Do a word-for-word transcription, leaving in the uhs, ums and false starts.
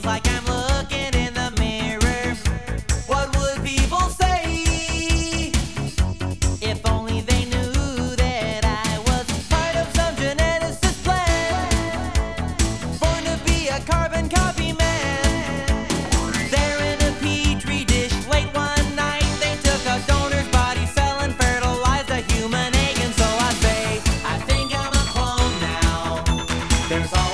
feels like I'm looking in the mirror. What would people say if only they knew that I was part of some geneticist plan, born to be a carbon